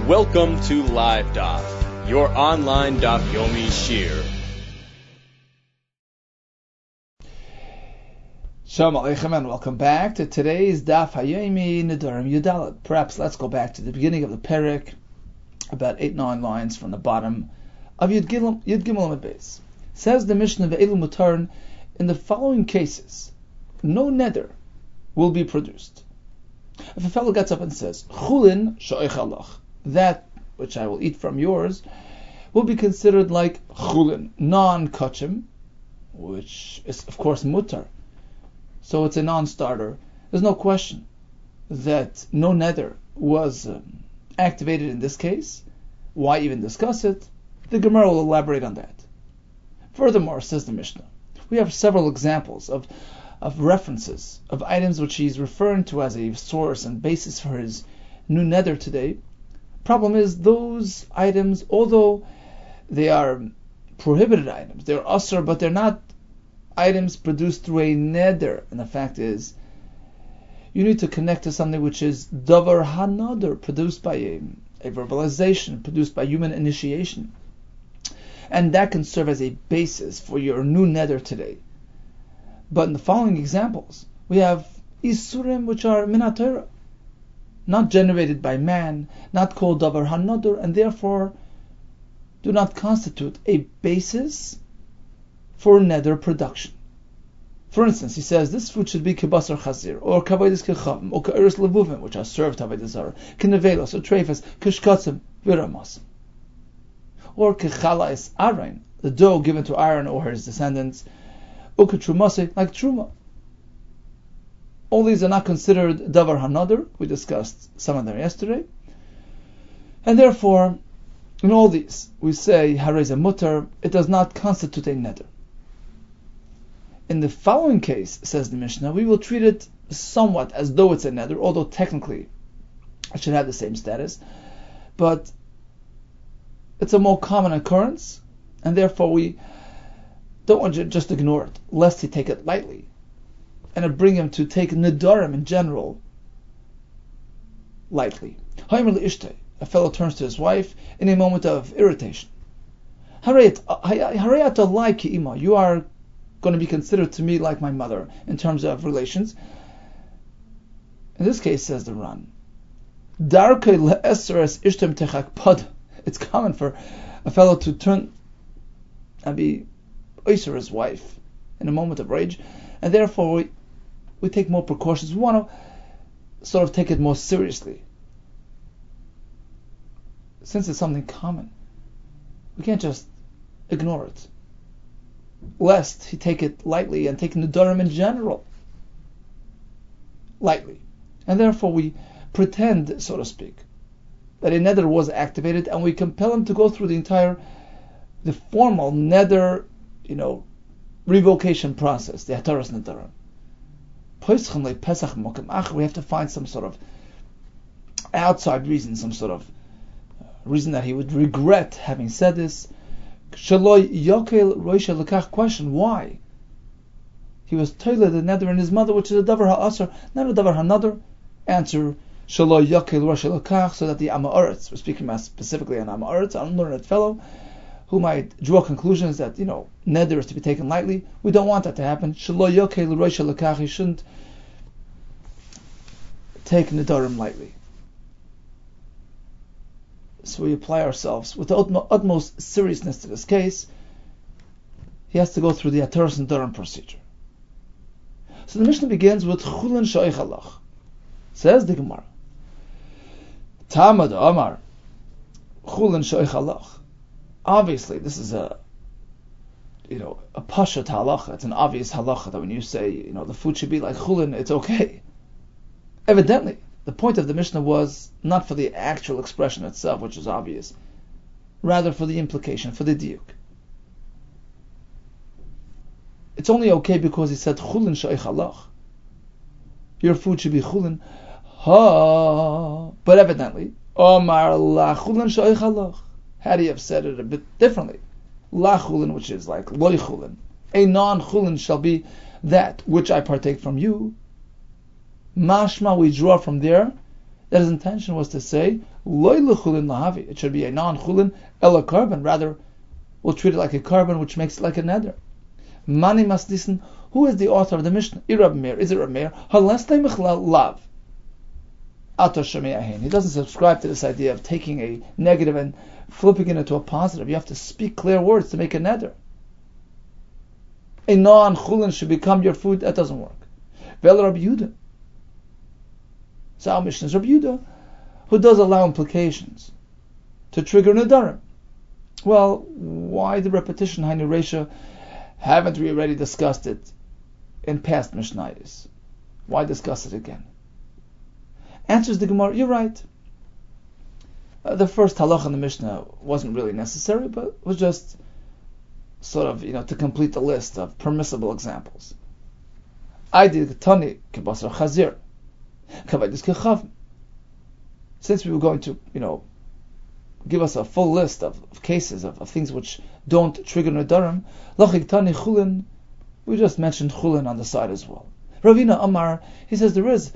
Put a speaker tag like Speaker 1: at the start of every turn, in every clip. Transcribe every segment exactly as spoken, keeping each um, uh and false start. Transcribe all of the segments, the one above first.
Speaker 1: Welcome to Live Daf, your online Daf Yomi Shir.
Speaker 2: Shalom Aleichem and welcome back to today's Daf Hayomi Nedarim Yudalet. Perhaps let's go back to the beginning of the Perek, about eight, nine lines from the bottom of Yud Gimel Amud Beis. Says the Mishnah Ve'elu Mutarn, in the following cases, no neder will be produced. If a fellow gets up and says, Chulin sha'ichalach, that which I will eat from yours, will be considered like chulin, non-kachim, which is of course mutar. So it's a non-starter. There's no question that no neder was um, activated in this case. Why even discuss it? The Gemara will elaborate on that. Furthermore, says the Mishnah, we have several examples of of references of items which he's referring to as a source and basis for his new neder today. Problem is, those items, although they are prohibited items, they're asr, but they're not items produced through a neder. And the fact is, you need to connect to something which is davar hanadar, produced by a, a verbalization, produced by human initiation. And that can serve as a basis for your new neder today. But in the following examples, we have isurim which are minat Torah, not generated by man, not called davar hanadar, and therefore do not constitute a basis for neder production. For instance, he says this food should be kibasar chazir, or kavaydis kechavim, or ka'iris levuvim, which are served kavaydis zara, kinevelos, or treifas, kishkatzim, viramas, or kechalais arain, the dough given to Aaron or his descendants, or ketrumase, like truma. All these are not considered davar hanadar. We discussed some of them yesterday, and therefore, in all these, we say harei mutar. It does not constitute a neder. In the following case, says the Mishnah, we will treat it somewhat as though it's a neder, although technically it should have the same status, but it's a more common occurrence, and therefore we don't want to just ignore it, lest he take it lightly, and it bring him to take nedarim in general lightly. A fellow turns to his wife in a moment of irritation. You are going to be considered to me like my mother in terms of relations. In this case, says the Ran, it's common for a fellow to turn and be oiser his wife in a moment of rage, and therefore we, we take more precautions. We want to sort of take it more seriously. Since it's something common, we can't just ignore it, lest he take it lightly and take nedarim in general lightly. And therefore we pretend, so to speak, that a neder was activated, and we compel him to go through the entire, the formal neder, you know, revocation process, the hataras nedarim. We have to find some sort of outside reason, some sort of reason that he would regret having said this. Question, why? He was toilet the neder in his mother, which is a davar ha'asr, not a davar hanadar. Answer, shelo yokel rosh lekach, so that the Amaretz, we're speaking about specifically an Amaretz, an unlearned fellow, who might draw conclusions that, you know, neder is to be taken lightly. We don't want that to happen. Shelo yokel rosh lekach, he shouldn't take nedarim lightly. So we apply ourselves with the utmost seriousness to this case. He has to go through the hataras nedarim procedure. So the Mishnah begins with chulin sha'ichalach. Says the Gemara, Tamad Amar chulin sha'ichalach. Obviously, this is a, you know, a pashat halacha. It's an obvious halacha that when you say, you know, the food should be like chulin, it's okay. Evidently, the point of the Mishnah was not for the actual expression itself, which is obvious, rather for the implication, for the diuk. It's only okay because he said chulin sha'ichalach. Your food should be chulin. Ha, but evidently, Omar la chulin sha'ichalach. Had he have said it a bit differently, la chulin, which is like loy chulin, a non-chulin shall be that which I partake from you. Mashma, we draw from there that his intention was to say, loy lechulin lahavi. It should be a non-chulin, ela carbon. Rather, we'll treat it like a carbon, which makes it like a neder. Mani masdisen. Who is the author of the Mishnah? Irab Meir. Is it Rab Meir? Halestay michlal lav. Ato shemiahin. He doesn't subscribe to this idea of taking a negative and flipping it into a positive. You have to speak clear words to make a neder. A non-chulin should become your food. That doesn't work. Vel Rabbi Yehuda. So our Mishnah is Rabbi Yehuda, who does allow implications to trigger nedarim. Well, why the repetition, Hainu Reisha? Haven't we already discussed it in past Mishnayos? Why discuss it again? Answers the Gemara, you're right. Uh, the first halach in the Mishnah wasn't really necessary, but was just sort of, you know, to complete the list of permissible examples. I did tani kebasar chazir, kavadis kechav. Since we were going to, you know, give us a full list of, of cases of, of things which don't trigger nedarim, lachik tani chulin, we just mentioned chulin on the side as well. Ravina Amar, he says there is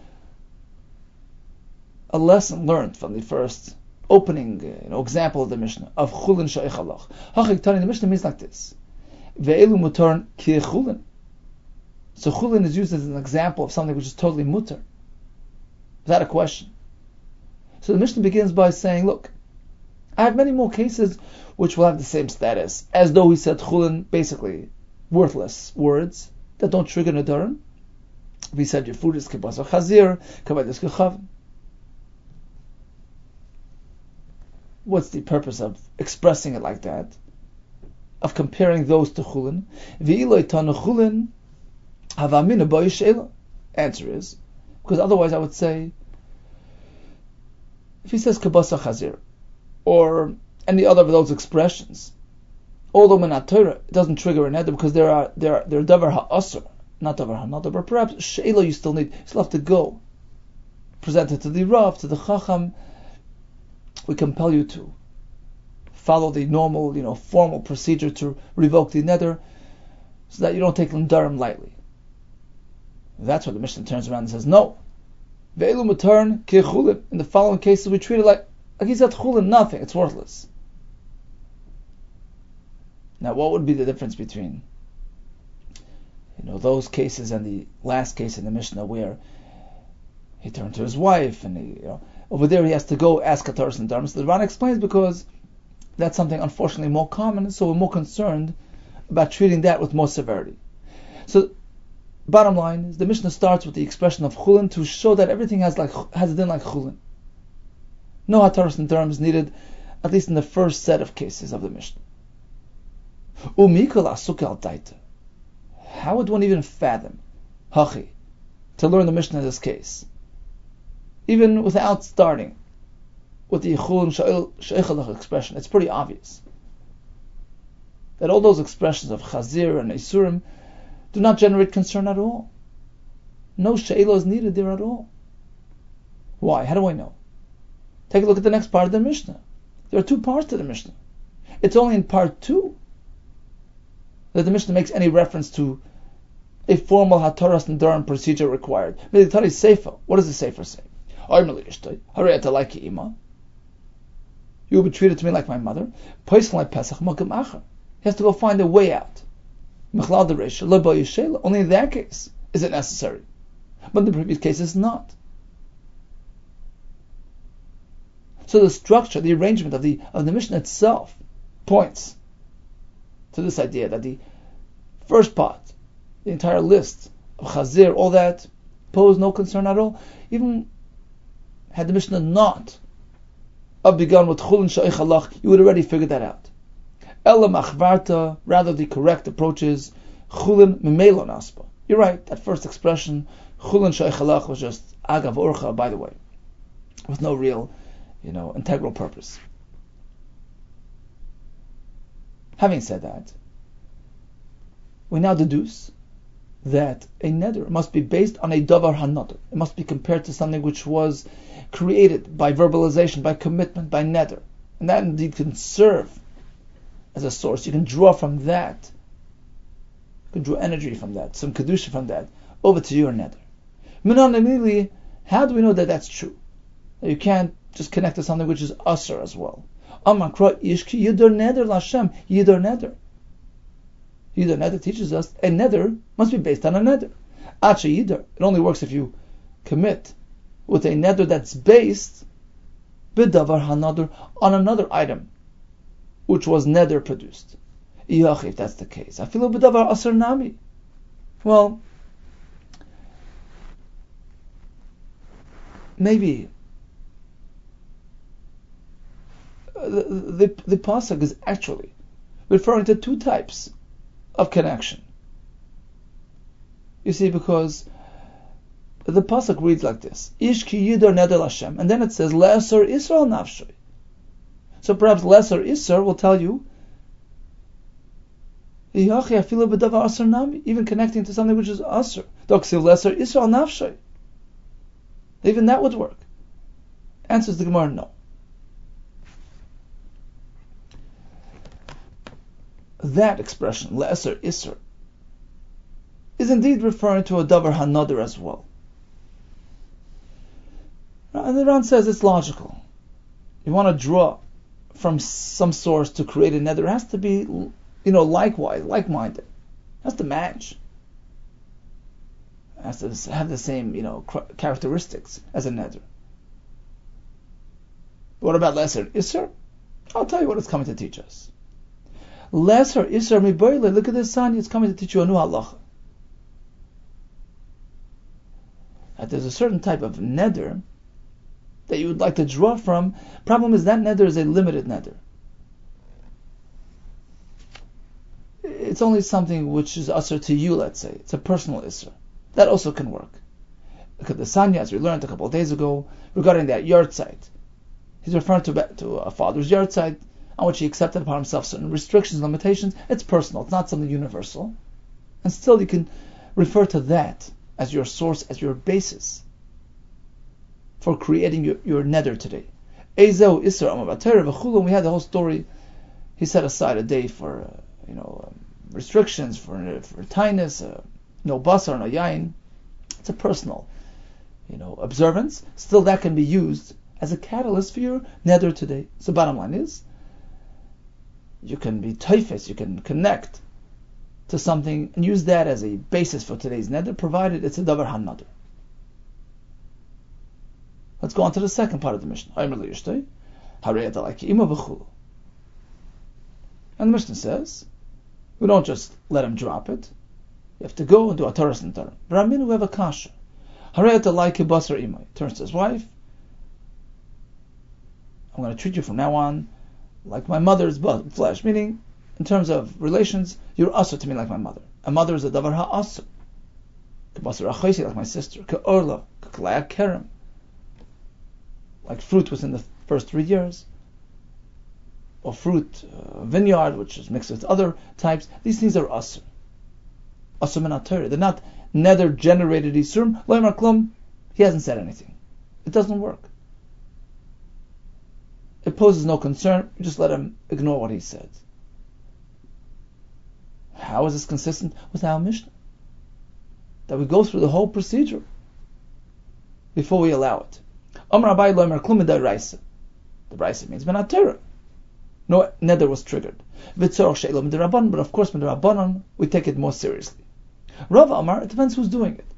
Speaker 2: a lesson learned from the first opening, uh, you know, example of the Mishnah of chulin she'echalach. Hachik tani, the Mishnah means like this: ve'elu mutar ki chulin. So chulin is used as an example of something which is totally mutar, without a question. So the Mishnah begins by saying, look, I have many more cases which will have the same status, as though he said chulin, basically worthless words that don't trigger nedarim. If he said your food is kibasar chazir, kavadis kechav. What's the purpose of expressing it like that? Of comparing those to chulin? V'iloi tanu chulin havamina bo yishela. Answer is, because otherwise I would say, if he says kibasar chazir, or any other of those expressions, although minat Torah, it doesn't trigger an neder because there are there are there are davar ha'asr, not davar ha'nadar, but perhaps sheila you still need, you still have to go, present it to the Rav, to the Chacham. We compel you to follow the normal, you know, formal procedure to revoke the neder, so that you don't take nedarim lightly. That's why the Mishnah turns around and says, no, ve'elu mutarn ki chulin. In the following cases, we treat it like Like he said, chulin, nothing, it's worthless. Now, what would be the difference between, you know, those cases and the last case in the Mishnah where he turned to his wife and he, you know, over there he has to go ask a Torah and Dharma? So the Ran explains because that's something unfortunately more common, so we're more concerned about treating that with more severity. So, bottom line is the Mishnah starts with the expression of chulin to show that everything has like has been like chulin. No hataras and terms needed, at least in the first set of cases of the Mishnah. Umikol asuk al daita. How would one even fathom, hachi, to learn the Mishnah in this case, even without starting with the chulin she'echalach expression? It's pretty obvious that all those expressions of chazir and isurim do not generate concern at all. No she'ela is needed there at all. Why? How do I know? Take a look at the next part of the Mishnah. There are two parts to the Mishnah. It's only in part two that the Mishnah makes any reference to a formal hataras and daran procedure required. Military sefer. What does the sefer say? You will be treated to me like my mother. He has to go find a way out. Only in that case is it necessary. But in the previous case it's not. So the structure, the arrangement of the of the Mishnah itself points to this idea that the first part, the entire list of chazir, all that, pose no concern at all. Even had the Mishnah not begun with chulin she'echalach, you would already figured that out. Ela machvarta, rather the correct approach is chulin memelo naspa. You're right, that first expression, chulin she'echalach, was just agav orcha, by the way, with no real, you know, integral purpose. Having said that, we now deduce that a neder must be based on a davar hanadar. It must be compared to something which was created by verbalization, by commitment, by neder. And that indeed can serve as a source. You can draw from that, you can draw energy from that, some kedusha from that, over to your neder. Minan immediately, how do we know that that's true? You can't just connect to something which is asr as well. Amakra ishki yidor neder lashem yidor neder. Yidor neder teaches us a neder must be based on a neder. Acha yidor. It only works if you commit with a neder that's based bidavar hanadar on another item, which was neder produced. If that's the case, I feel bidavar asr nami. Well, maybe the, the, the pasuk is actually referring to two types of connection. You see, because the pasuk reads like this: Ish ki yidor neder Hashem, and then it says Le'asor Israel nafshay. So perhaps Le'asor Israel will tell you, even connecting to something which is asr. Le'asor Israel nafshay. Even that would work. Answers the Gemara, no. That expression, Le'asor Isra, is indeed referring to a davar hanadar as well. And the Ran says it's logical. You want to draw from some source to create a nether, it has to be, you know, likewise, like-minded. It has to match. It has to have the same, you know, characteristics as a nether. What about lesser Isser? I'll tell you what it's coming to teach us. Lesser Isser miboyle. Look at this sign. It's coming to teach you a new halacha. That there's a certain type of nether that you would like to draw from. Problem is that nether is a limited nether. It's only something which is usher to you, let's say. It's a personal isser. That also can work. Look at the Sanya, as we learned a couple of days ago, regarding that yard site. He's referring to, to a father's yard site on which he accepted upon himself certain restrictions and limitations. It's personal. It's not something universal. And still you can refer to that as your source, as your basis for creating your, your nether today. Ezo Isra Amabatera V'chulu. We had the whole story. He set aside a day for, uh, you know, um, restrictions, for for tinus, uh, no basar, no yain. It's a personal, you know, observance. Still, that can be used as a catalyst for your nether today. So, bottom line is, you can be typhus, you can connect to something and use that as a basis for today's nether, provided it's a davar han-nether. Let's go on to the second part of the Mishnah. And the Mishnah says, we don't just let him drop it. You have to go and do a Torah and Torah. Raminu have a kasha. Turns to his wife. I'm going to treat you from now on like my mother's blood, flesh. Meaning, in terms of relations, you're asr to me like my mother. A mother is a davar ha-asr. K'basar achaisi, like my sister. K'orla, k'klaya kerem. Like fruit within the first three years. Or fruit, uh, vineyard, which is mixed with other types. These things are asr. Asr min ha-Torah. They're not nether generated isurim. Lo yamar klum. He hasn't said anything. It doesn't work. It poses no concern. You just let him ignore what he said. How is this consistent with our Mishnah? That we go through the whole procedure before we allow it. Amar Abai lo yamar klum midai raisa. The raisa means min ha-Torah. No nether was triggered. V'tzorach she'elo midrabanan, but of course midrabanan we take it more seriously. Rav Amar, it depends who's doing it.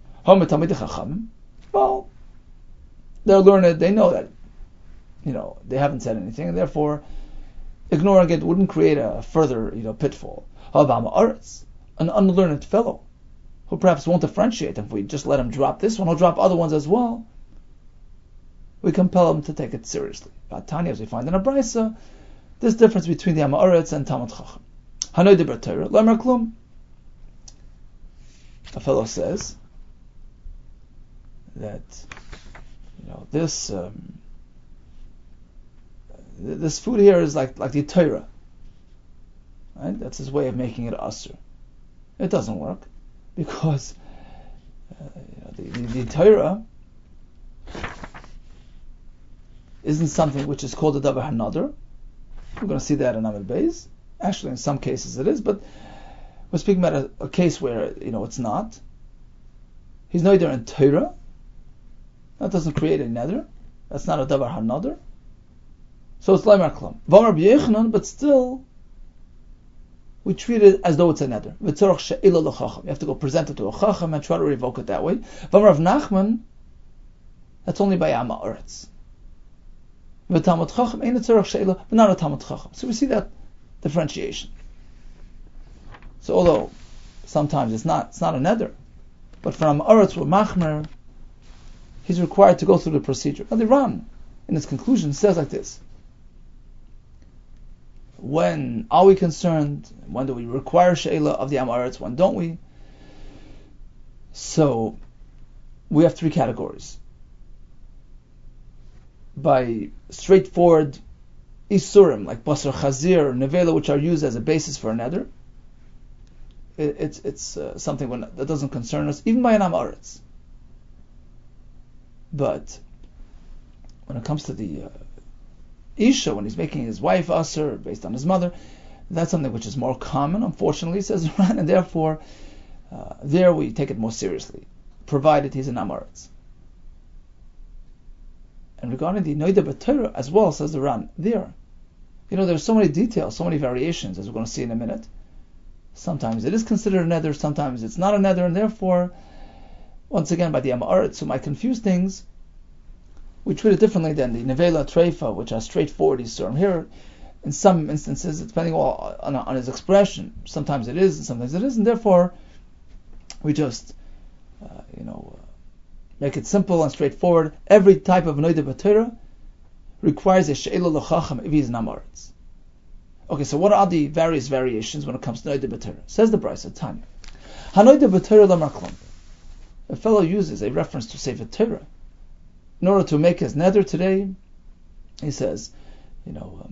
Speaker 2: Well, they're learned, they know that, you know, they haven't said anything, and therefore ignoring it wouldn't create a further, you know, pitfall. An unlearned fellow who perhaps won't differentiate. If we just let him drop this one, he'll drop other ones as well. We compel him to take it seriously. Tanya, as we find in a Brisa, this difference between the Amoritz and Talmud Chacham. Hanoi de Bertorah, lo yamar klum. A fellow says that, you know, this um, this food here is like like the Torah, right? That's his way of making it asur. It doesn't work because uh, you know, the, the, the Torah isn't something which is called a davar han-nether. We're going to see that in Amud Beis. Actually, in some cases it is, but we're speaking about a, a case where, you know, it's not. He's neither in Torah. That doesn't create a nether. That's not a davar hanadar. So it's Laimar Klam. Vamar b'yechanan, but still, we treat it as though it's a neder. V'tzorach she'ila l'chacham. You have to go present it to a chacham and try to revoke it that way. Vamar of Nachman, that's only by Amma Uretz. V'tamot chacham, ain't a tzorach she'ila, but not a tamot chacham. So we see that differentiation. So although sometimes it's not, it's not a neder, but for Amma Uretz or Machmer, he's required to go through the procedure. Now the Ran, in its conclusion, says like this. When are we concerned? When do we require she'ela of the Amaretz? When don't we? So, we have three categories. By straightforward isurim, like basar chazir or nevela, which are used as a basis for a neder, it, it's it's uh, something when, that doesn't concern us, even by an Amaretz. But when it comes to the uh, Isha, when he's making his wife Asr based on his mother, that's something which is more common, unfortunately, says Ran, and therefore uh, there we take it more seriously, provided he's an Amaretz. And regarding the Noida B'Torah as well, says the Ran, there, you know, there's so many details, so many variations, as we're going to see in a minute. Sometimes it is considered a neder, sometimes it's not a neder, and therefore, once again, by the Amaretz, who might confuse things, we treat it differently than the Nevela Treifa, which are straightforward Yisurim. Here, in some instances, depending on, on his expression, sometimes it is and sometimes it isn't. Therefore, we just, uh, you know, uh, make it simple and straightforward. Every type of Noida B'Torah requires a She'ela L'Chacham if he's an Amaretz. Okay, so what are the various variations when it comes to Noida B'Torah? Says the Brisa, Tanya. HaNoida B'Torah L'Mar Klum. A fellow uses a reference to Sefer Torah in order to make his neder today. He says, you know,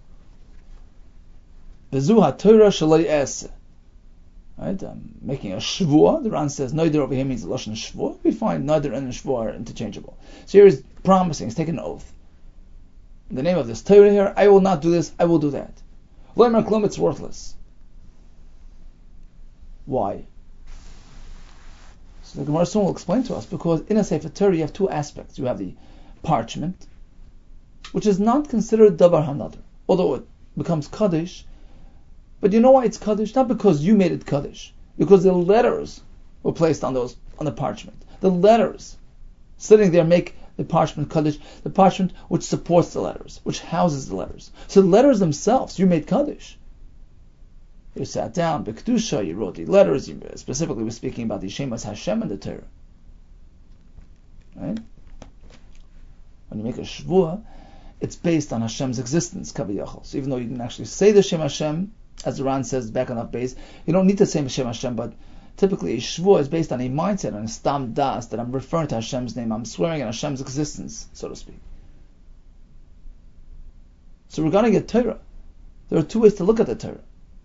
Speaker 2: Bezu HaTorah Shalai Ese. Right? Um, making a shvua. The Ran says neder over here means a lashon shvua. We find neder and shvua are interchangeable. So here he's promising, he's taking an oath. In the name of this Torah here, I will not do this, I will do that. Loimer klum, it's worthless. Why? So the Gemara soon will explain to us, because in a Sefer Torah you have two aspects. You have the parchment, which is not considered davar hanadar, although it becomes kaddish. But you know why it's kaddish? Not because you made it kaddish, because the letters were placed on those on the parchment. The letters sitting there make the parchment kaddish. The parchment which supports the letters, which houses the letters. So the letters themselves, you made kaddish. You sat down, b'kedusha, you wrote the letters. You specifically was speaking about the Shemas Hashem in the Torah. Right? When you make a shvua, it's based on Hashem's existence, kaviyachol. So even though you didn't actually say the Shem Hashem, as the Ran says back on that base, you don't need to say Shem Hashem, but typically a shvua is based on a mindset, on a stam das, that I'm referring to Hashem's name, I'm swearing on Hashem's existence, so to speak. So regarding a Torah, there are two ways to look at the Torah.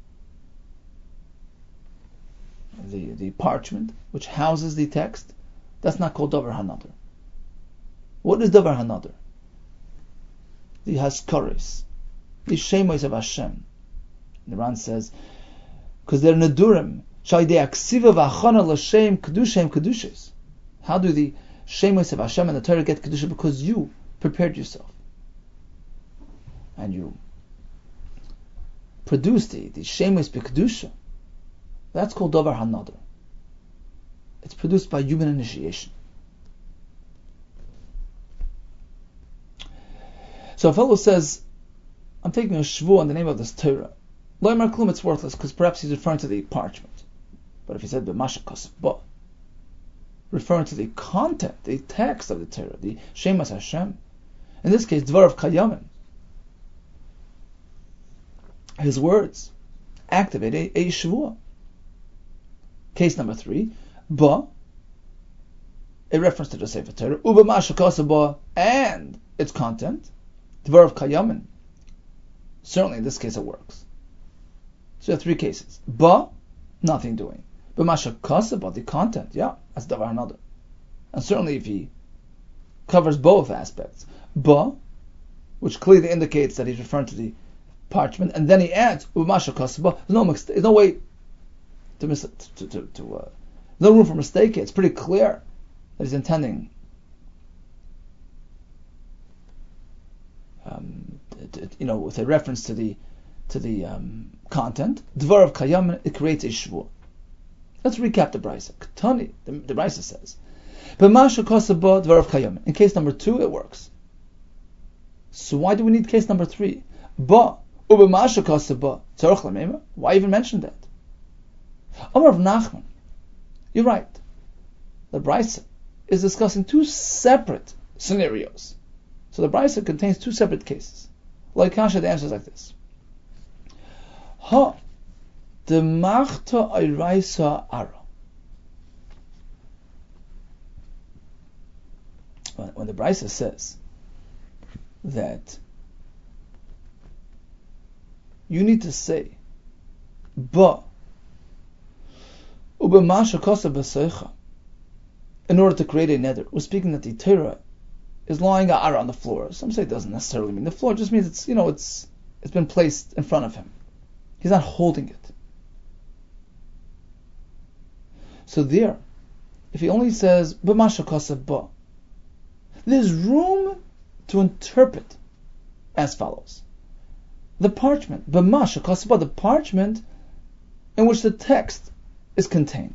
Speaker 2: The, the parchment, which houses the text, that's not called davar hanadar. What is davar hanadar? The haskaris, the shemos of Hashem. The Ran says, because they're nedurim, shaydei aksiva v'achana l'shem kedushem kedushes. How do the shemos of Hashem and the Torah get kedusha? Because you prepared yourself, and you produced the the shemos b'kedusha. That's called davar hanadar. It's produced by human initiation. So a fellow says, I'm taking a shvu in the name of this Torah. Loimar klum, it's worthless, because perhaps he's referring to the parchment. But if he said b'mashakas ba, referring to the content, the text of the Torah, the Shemas Hashem, in this case, dvar of kayamin, his words activate a, a shvuah. Case number three, ba, a reference to the Sefer Torah, uba mashakasa ba, and its content, dvar of kayamin. Certainly in this case it works. So you have three cases. Ba, nothing doing. But mashakasa ba, the content, yeah, that's davar hanadar. And certainly if he covers both aspects, ba, which clearly indicates that he's referring to the parchment, and then he adds uba mashakasa ba, there's no mix, there's no way to miss it, to, to, to uh, no room for mistake here. It's pretty clear that he's intending you know, with a reference to the to the um, content, Dvar of Kayam, it creates a shvua. Let's recap the Brisa. Tani, the, the Brisa says, B'masha kosaba Dvar of Kayam. In case number two, it works. So why do we need case number three? Ba u'b'masha kosaba tzarich l'meima. Why even mention that? Amar of Nachman, you're right. The Brisa is discussing two separate scenarios. So the Brisa contains two separate cases. Like Kasha, the answer is like this. Ha, the machta ayraisa ara. When, when the Brisa says that you need to say, ba, ubemasha kosa b'seicha, in order to create a neder. We're speaking that the Torah is lying ara on the floor. Some say it doesn't necessarily mean the floor. It just means it's, you know, it's it's been placed in front of him. He's not holding it. So there, if he only says b'masha kosa ba, there's room to interpret as follows: the parchment, b'masha kosa ba, the parchment in which the text is contained.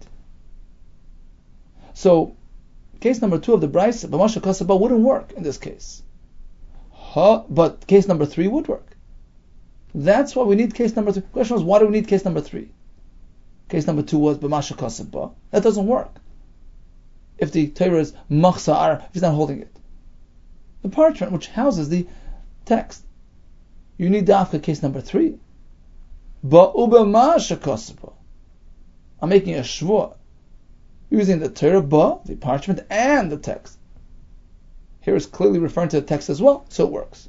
Speaker 2: So, case number two of the Brisa, b'masha kosa ba, wouldn't work in this case. Huh? But case number three would work. That's why we need case number three. The question was, why do we need case number three? Case number two was b'masha kosa ba. That doesn't work. If the Torah is machsa ara, if he's not holding it. The parchment which houses the text. You need dafka case number three. Ba u'b'masha kosa ba. I'm making a shvua using the Torah, ba, the parchment, and the text. Here is clearly referring to the text as well, so it works.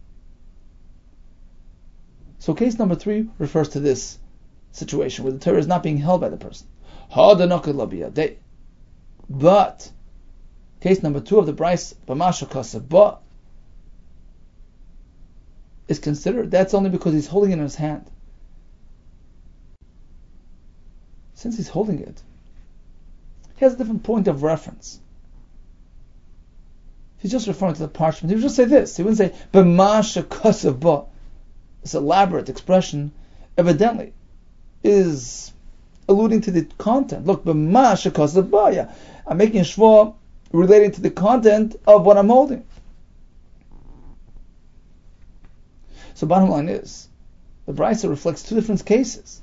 Speaker 2: So case number three refers to this situation where the Torah is not being held by the person. But case number two of the Brisa, b'masha kosa ba, is considered. That's only because he's holding it in his hand. Since he's holding it, he has a different point of reference. If he's just referring to the parchment, he would just say this. He wouldn't say b'masha kosa ba. This elaborate expression evidently is alluding to the content. Look, b'masha kosa ba, yeah, I'm making a shvua relating to the content of what I'm holding. So bottom line is, the Brisa reflects two different cases.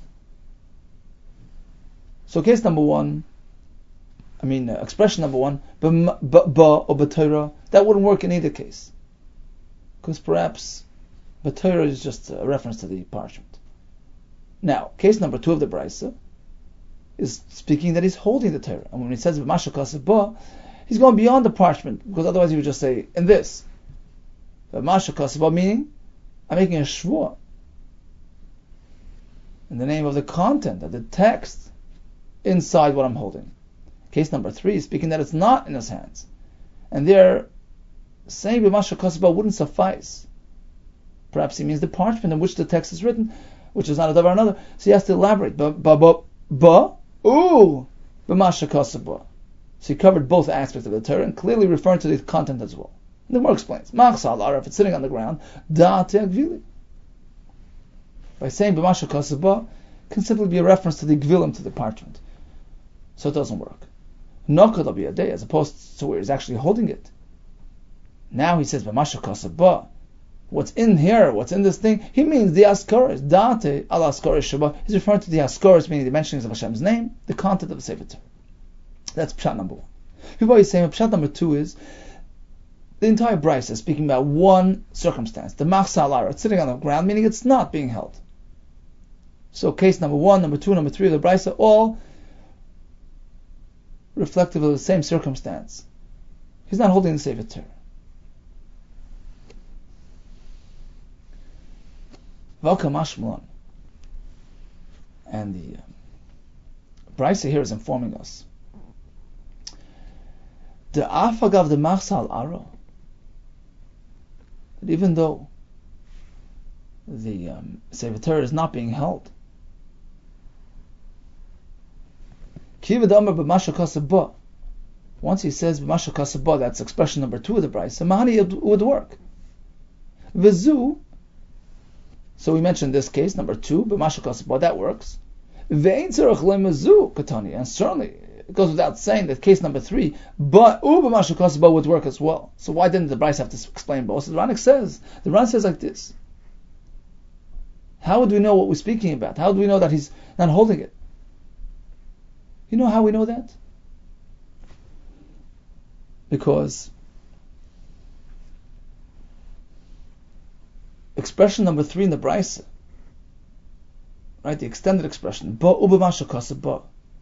Speaker 2: So case number one, I mean uh, expression number one, ba or b'Torah, that wouldn't work in either case. Because perhaps b'Torah is just a reference to the parchment. Now, case number two of the Brisa is speaking that he's holding the Torah. And when he says b'masha kosa ba, he's going beyond the parchment, because otherwise he would just say, in this. B'masha kosa ba, meaning, I'm making a shvua in the name of the content, of the text, inside what I'm holding. Case number three is speaking that it's not in his hands. And there, saying b'masha kosa ba wouldn't suffice. Perhaps he means the parchment in which the text is written, which is not a davar another. So he has to elaborate. Ba, ba, ba, ba, ooh, b'masha kosa ba. So he covered both aspects of the Torah and clearly referring to the content as well. And the more explains, machsa ara, if it's sitting on the ground, da gvili. By saying b'masha kosa ba, can simply be a reference to the gvilim, to the parchment. So it doesn't work. Nokad b'yadei, as opposed to where he's actually holding it. Now he says b'masha kosa ba. What's in here, what's in this thing, he means the askaris, date al askaris shaba. He's referring to the askaris, meaning the mentionings of Hashem's name, the content of the Sefer Torah. That's pshat number one. People are saying pshat number two is the entire Brisa is speaking about one circumstance, the machsa lara, it's sitting on the ground, meaning it's not being held. So case number one, number two, number three of the Brisa, all reflective of the same circumstance. He's not holding the Sefer Torah. And the uh, Brisa here is informing us. The afagav the machsal aro, that even though the um, Sefer Torah is not being held, once he says b'masha kosa ba, that's expression number two of the Brisa, mahani, it would work. V'zu So we mentioned this case, number two, b'masha kasaba, that works. Ve'ein tzarech lemazu katani, and certainly it goes without saying that case number three, but u b'masha kasaba would work as well. So why didn't the Bryce have to explain both? So the Ranik says, the Ran says like this. How would we know what we're speaking about? How do we know that he's not holding it? You know how we know that? Because expression number three in the Brisa, right, the extended expression, ba u'b'masha kasaba,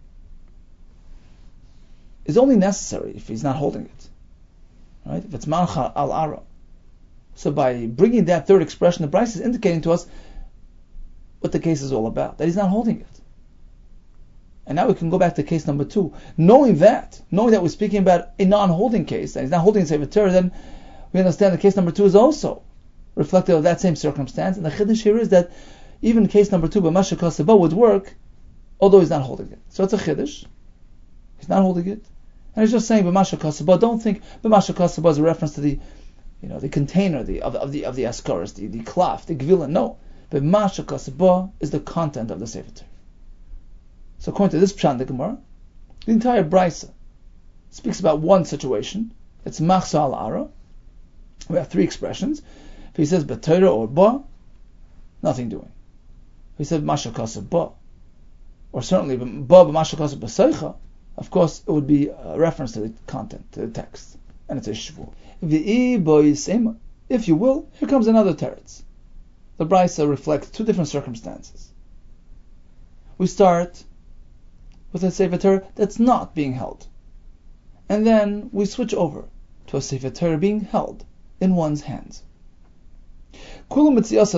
Speaker 2: is only necessary if he's not holding it, right? If it's mancha al ara. So by bringing that third expression, the Brisa is indicating to us what the case is all about, that he's not holding it. And now we can go back to case number two. Knowing that, knowing that we're speaking about a non-holding case, that he's not holding Sefer Torah, then we understand that case number two is also reflective of that same circumstance. And the chiddush here is that even case number two, b'masha kasaba, would work, although he's not holding it. So it's a chiddush. He's not holding it. And he's just saying b'masha kasaba. Don't think b'masha kasaba is a reference to the, you know, the container the, of, of the of the askaras, the, the klaf, the gvila. No. B'masha kasaba is the content of the Sefer Torah. So according to this pshat in the Gemara, the entire Brisa speaks about one situation. It's machsa al ara. We have three expressions. If he says b'Torah or ba, nothing doing. If he says masha kasab ba, or certainly ba b'masha kasab b'seicha, of course it would be a reference to the content, to the text, and it's a shvu. V'i ba yisema. If you will, here comes another teretz. The Brisa reflects two different circumstances. We start with a Sefer Torah that's not being held. And then we switch over to a Sefer Torah being held in one's hands. So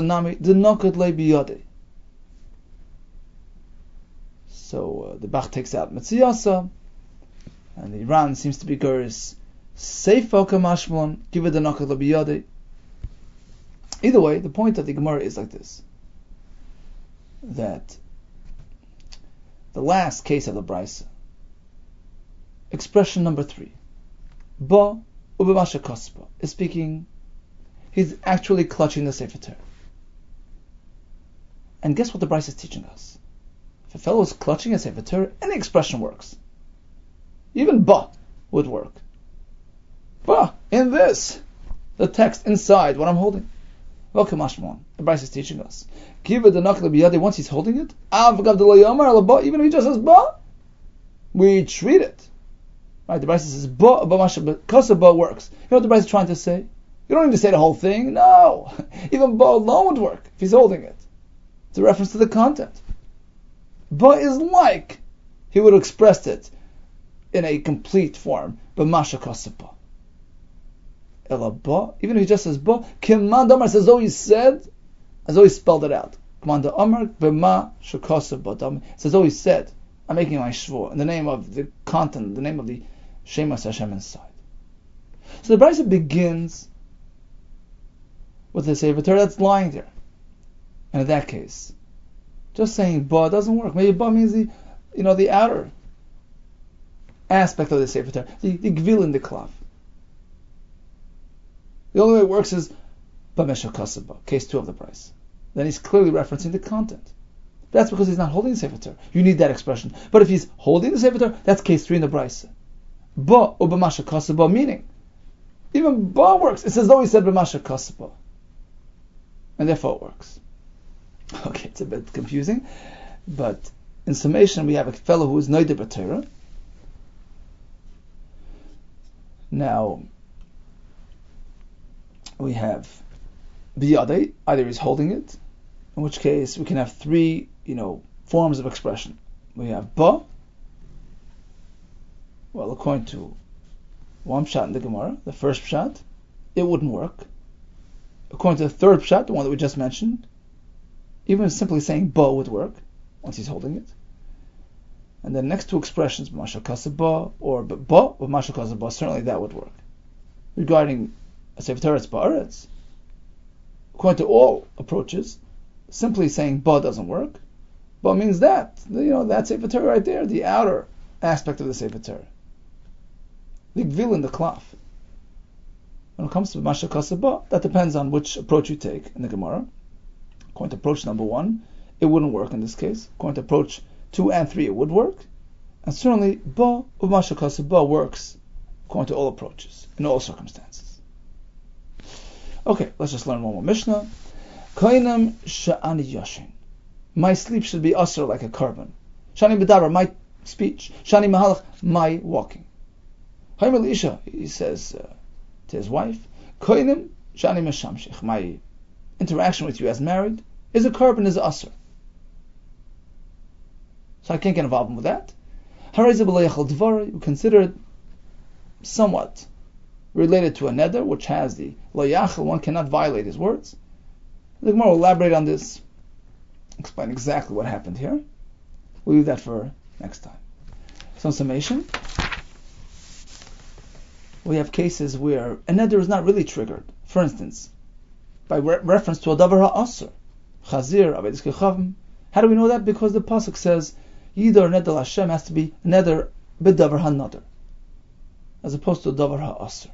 Speaker 2: uh, the Bach takes out Metziyasa, and the Iran seems to be Guris Seifa Kamashmon, give it the Nokad Lebiyade. Either way, the point of the Gemara is like this, that the last case of the Brisa, expression number three, ba u'b'masha kasba, is speaking, he's actually clutching the Sefer Torah. And guess what the Brisa is teaching us? If a fellow is clutching a Sefer Torah, any expression works. Even ba would work. Ba, in this, the text inside what I'm holding. Welcome, Ashmon. The Brisa is teaching us. Give it the nakla biyade once he's holding it. Even if he just says ba, we treat it. Right? The Brisa says ba b'masha kasaba works. You know what the Brisa is trying to say? You don't need to say the whole thing. No, even ba alone would work if he's holding it. It's a reference to the content. Ba is like he would have expressed it in a complete form. B'masha kasaba. Ba, even if he just says ba, Kimanda Amar says, as though he said, as though he spelled it out. Kimanda Amar b'ma shekasav badam. It's as though he said, I'm making my shvur in the name of the content, the name of the Shemas Hashem inside. So the Brisa begins with the Sefer Torah that's lying there. And in that case, just saying ba doesn't work. Maybe ba means the, you know, the outer aspect of the Sefer Torah, the, the gvil in the klaf. The only way it works is b'mesha kasaba, case two of the Brisa. Then he's clearly referencing the content. That's because he's not holding the Sefer Torah. You need that expression. But if he's holding the Sefer Torah, that's case three in the Brisa. Ba or b'masha kasaba, meaning even ba works. It's as though he said b'masha kasaba, and therefore it works. Okay, it's a bit confusing, but in summation, we have a fellow who is noida b'Torah. Now, we have biyadei, either he's holding it, in which case we can have three, you know, forms of expression. We have ba, well, according to one pshat in the Gemara, the first pshat, it wouldn't work. According to the third pshat, the one that we just mentioned, even simply saying ba would work, once he's holding it. And then next two expressions, b'masha kasaba, or ba, b'masha kasaba, certainly that would work. Regarding a Sefer Torah, it's ba'aretz. According to all approaches, simply saying ba doesn't work. Ba means that, you know, that Sefer Torah right there, the outer aspect of the Sefer Torah. The gvil in the klaf. When it comes to b'masha kasaba, that depends on which approach you take in the Gemara. According to approach number one, it wouldn't work in this case. According to approach two and three, it would work. And certainly, ba u'mashakasa ba works according to all approaches, in all circumstances. Okay, let's just learn one more Mishnah. Koinam sha'ani yashin. My sleep should be usher like a carbon. Shani b'davar, my speech. Shani mahalach, my walking. Haymer l'isha, he says uh, to his wife, Koinam shani meshamshich. My interaction with you as married is a carbon, is a usher. So I can't get involved with that. We consider it somewhat related to a neder, which has the lo yachal, one cannot violate his words. The Gemara will elaborate on this, explain exactly what happened here. We'll leave that for next time. So in summation, we have cases where a neder is not really triggered. For instance, by re- reference to a davar ha'asr, chazir, avedis kechavim. How do we know that? Because the pasuk says, Yidor neder Hashem has to be neder b'davar ha'nadar, as opposed to davar ha'asr.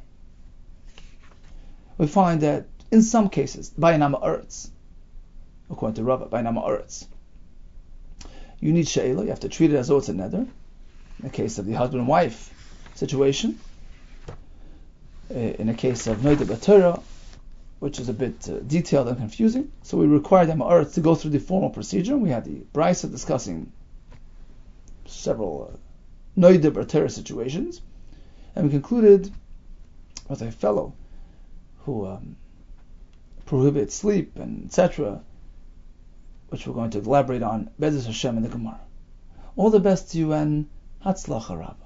Speaker 2: We find that in some cases, by nama aretz, according to Rava, by nama aretz, you need she'ela, you have to treat it as though it's a neder. In the case of the husband and wife situation, in the case of noida b'torah, which is a bit uh, detailed and confusing, so we require the ma'aretz to go through the formal procedure. We had the brisa discussing several noida b'torah situations, and we concluded with a fellow who um, prohibits sleep and et cetera, which we're going to elaborate on Be'ezus Hashem in the Gemara. All the best to you and Hatzlacha Rabbah.